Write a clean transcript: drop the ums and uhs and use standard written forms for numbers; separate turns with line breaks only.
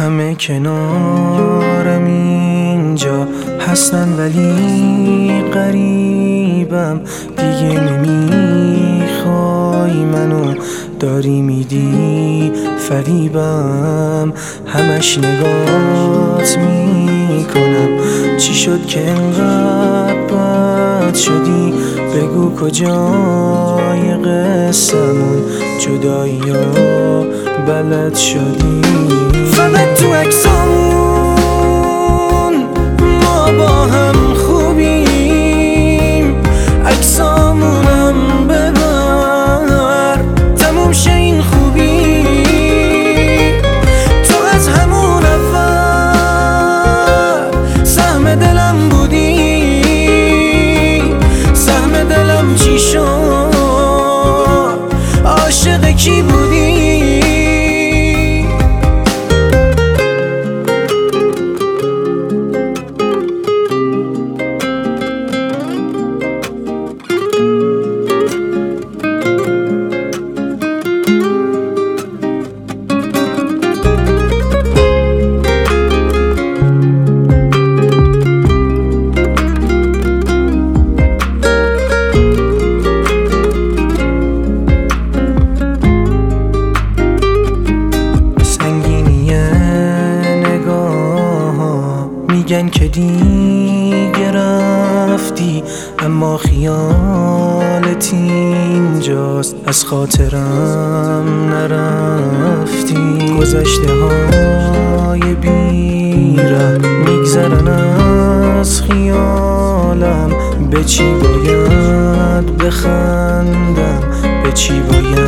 همه کنارم اینجا هستن ولی غریبم، دیگه نمیخوای منو داری میدی فریبم، همش نگات میکنم. چی شد که انقدر بد شدی؟ بگو کجای قصه‌مون جدایی ها بلد شدی؟ فقط تو عکسامون ما با هم خوبیم، عکسامونم ببر تموم شه این خوبی. تو از همون اول سهم دلم بودی، سهم دلم چی شد؟ عاشق کی بودی؟ میگن که دیگه رفتی، اما خیالت اینجاست، از خاطرم نرفتی. گذشته های بیره میگذرن از خیالم، به چی باید بخندم، به چی باید